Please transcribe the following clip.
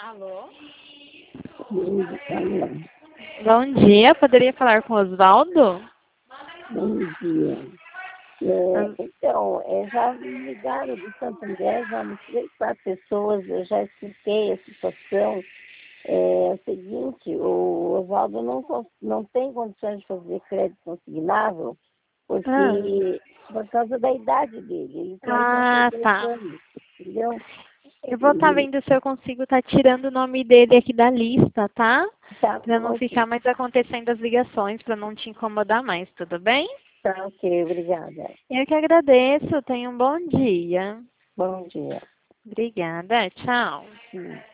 Alô? Alô, Bom dia, poderia falar com o Osvaldo? bom dia. Então, já me ligaram do Santo André, já umas 3, 4 pessoas, eu já expliquei a situação. É o seguinte, o Osvaldo não tem condições de fazer crédito consignável, porque por causa da idade dele, ele tem Ah, 82 tá. anos, entendeu? Eu vou estar vendo se eu consigo estar tirando o nome dele aqui da lista, tá? Tá Pra não ficar ótimo, mais acontecendo as ligações, pra não te incomodar mais, tudo bem? tá ok, obrigada. Eu que agradeço, tenha um bom dia. Bom dia. Obrigada, tchau. Sim.